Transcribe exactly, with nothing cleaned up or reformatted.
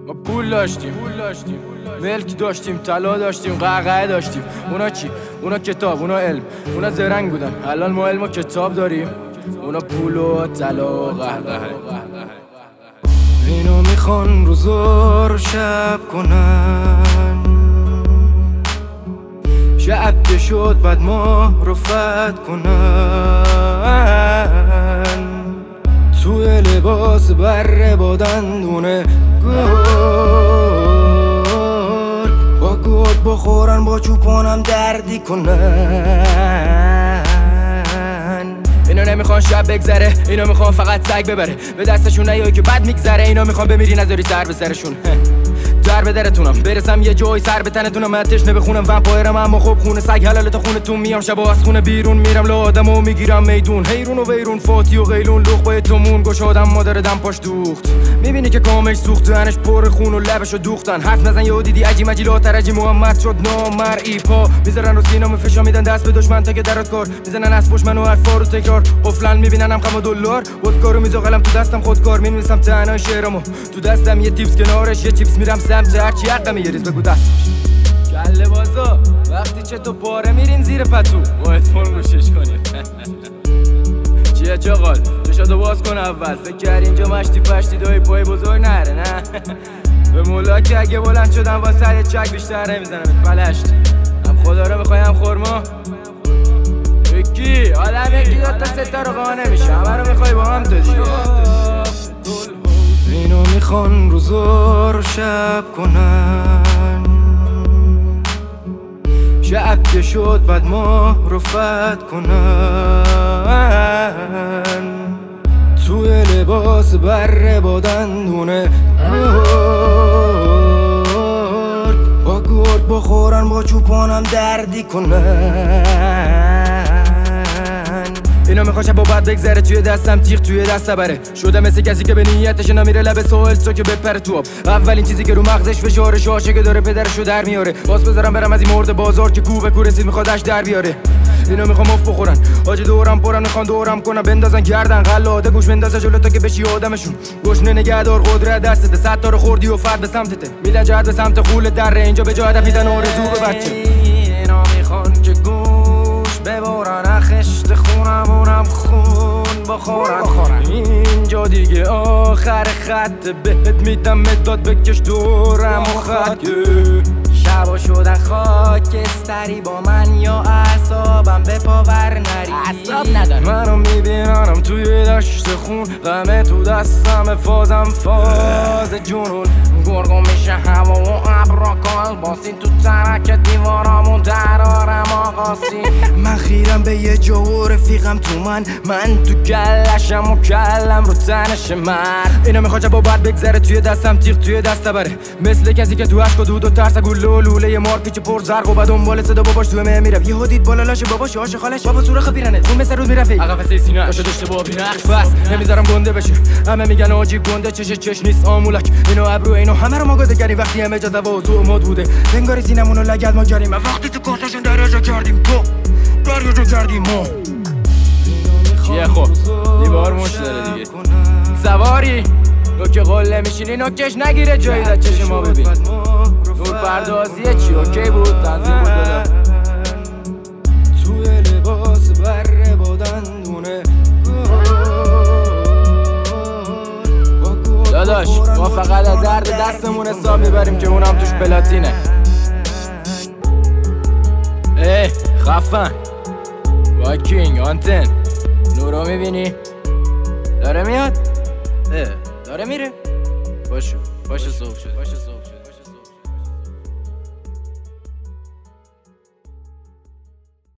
ما پول داشتیم ملک داشتیم، طلا داشتیم، قهقه داشتیم. اونا چی؟ اونا کتاب، اونا علم، اونا زرنگ بودن. الان ما علم و کتاب داریم، اونا پول و طلا و قهقه. اینا میخوان روزا رو شب کنن، شب که شد بعد ماه رو فتح کنن، توی لباس بره با دندونه گرگ، با گرگ بخورن با چوپانم دردی کنن. اینا نمیخوان شب بگذره، اینا میخوان فقط سگ ببره، به دستشون نیایی که بد میگذره. اینا میخوان بمیری نذاری سر به سرشون، در به درتونم برسم یه جای سر به تنتونم. من تشنه بخونم ومپایرم اما خب خونه سگ حلاله تا خونه تون میام. شبا از خونه بیرون میرم لا آدمو میگیرم میدون، حیرون و ویرون فاتی و غیلون لخ با تومون گشادم مادر دم پاش دوخت. میبینی که کامش سوخت، دهنش پر خون و لبشو دوختن. حرف نزن یهو دیدی عجی مجی لاتر عجی محمد شد نامرئی. پا میذارن رو سینامو فشا میدن دست به دشمن تا که درات کار میزنن از پشت منو حرفا رو تکرار. قفلن میبیننم غم و دلار خودکارو میذاقلم تو دستم خودکار مینویسم تنها شعرامو تو دستم یه تیپس کنارش یه چیپس میرم سمت هرچی حقم یه ریز بگو دستش. کله بازا وقتی چه تو پاره میرین زیر پتو با اتفون روشش کنیم. چیه چاقال چشاتو باز کن اول، فکر کردی اینجا مشتی پشتی دایی پای بزرگ نره نه. به مولا که اگه بلند شدم واسه یه چک بیشتر نمیزنم پلشت. هم خدا رو بخوای هم خورما یکی آدم یکی دوتا ستا رو قانه میشه، همه رو میخوای با هم تو دیگه. اینا میخوان روزا رو شب کنن، شب که شد بعد ماه رو فتح کنن، توی لباس بره با دندونه گرگ، با گرگ بخورن با چوپانم دردی کنن. اینا میخوان شب و بعد بگذره، توی دستم تیغ توی دست بره. شده مثل کسی که به نیتش نمیره لب سوال تو که بپره تو آب. اولین چیزی که رو مغزش فشارش آشه که داره پدرشو در میاره. باز بذارم برم از این مرد بازار که کو به کو رسید میخوادش در بیاره. اینا میخوان مف بخورن حاجی دورم پرن، میخوان دورم کنن بندازن گردن غلاده گوش بندازه جلو تا که بشی آدمشون. گشنه نگهدار قدرت دستته، صد تا رو خوردی و فرد به سمتته میدن جهت به سمت خول دره. اینجا به جای هدف میدن آرزو به بچه. اینا میخوان که گوش ببرن اخشت خونمونم خون بخورن. اینجا دیگه آخر خط بهت میدم مداد بکش دورم و خط. شبا شدن خاکستری با من یا اعصابم به پاور نری. اعصاب ندارم منو میبیننم توی دشت خون، غمه تو دستم فازم فاز جنون. گرگو میشه هوا و ابرا کال باسین تو ترک دیوارامون درارم آقاسی. من خیرم به یه جا و رفیقم تو من، من تو کلشم و کلم رو تنش مرد. اینا میخواد با بعد بگذره، توی دستم تیغ توی دست بره، مثل کسی که تو عشق و دود و ترس گل و لوله مار پیچ پر زرق و بعد دنبال صدا باباش تو مه میره. یهو دید بالا لاش باباش آش خالش بابا سوراخ پیرنه خون مثل رود میرفه عقب واسه سینه داشته داشته با بینقص بس نمیذارم گنده بشه. همه میگن آجی گنده چش چش نیست آمولک. اینو ابرو اینو همه رو ماگاده کردیم وقتی همه جا دوازو مد بوده. انگاری سینمونو لگد ما کردیم وقتی تو کاسشون درجا کردیم تو درجا کردیم ما. چیه خب دیوار مش داره دیگه سواری نوکه قله میشینی نوکش نگیره جایی در چشم ما ببین. نور پردازیه چی اوکی بود تنظیم بود دادم توی لباس بره با دندونه داداش. ما فقط از درد دستمون حساب میبریم که اونم توش پلاتینه. ای خفن واکینگ آنتن نورو میبینی داره میاد؟ اه داره میره. باشو باشو صبح شد.